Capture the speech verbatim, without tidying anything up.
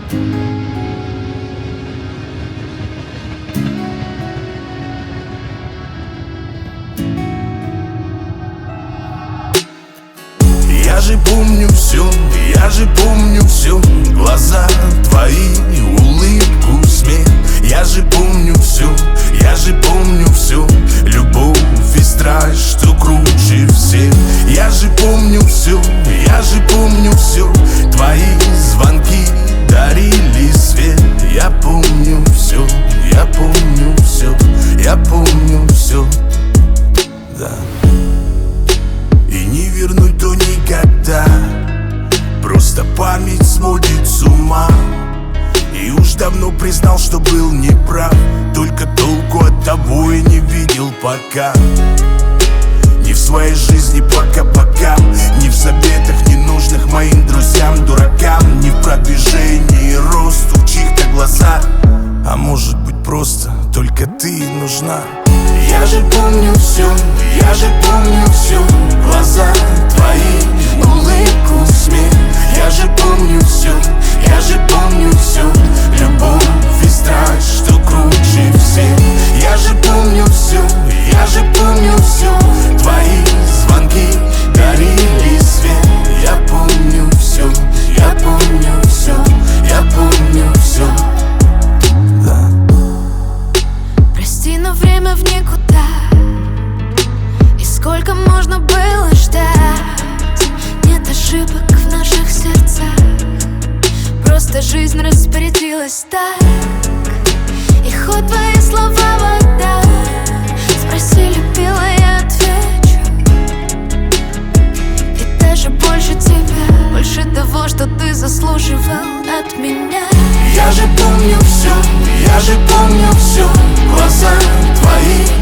Я же помню все, я же помню все. Глаза твои, улыбку, смех. Я же помню все, я же помню все. Любовь и страсть, что круче всех. Я же помню все, я же помню все. Твои звонки дарили свет. Я помню все, я помню все. Я помню все, да. И не вернуть то никогда. Просто память сводит с ума. И уж давно признал, что был неправ. Только толку от того и не видел пока. Не в своей жизни пока-пока. Не в заветах ненужных моим друзьям, дуракам. Не в продвижении и росту в чьих-то глазах. А может быть просто только ты нужна. Я же помню все, я же помню все. Глаза твои, улыбку, смех. Я же помню все, я же помню все. Любовь и страсть, что круче всех. Я же помню все, я же помню все. Твои звонки дарили свет. Я помню все, я помню все. Я помню все, да. Прости, но время в никуда. И сколько можно было ждать? Нет ошибок в наших сердцах. Просто жизнь распорядилась так. И хоть твои слова вода, спроси, любила, я отвечу. И даже больше тебя, больше того, что ты заслуживал от меня. Я же помню все, я же помню все. Глаза твои,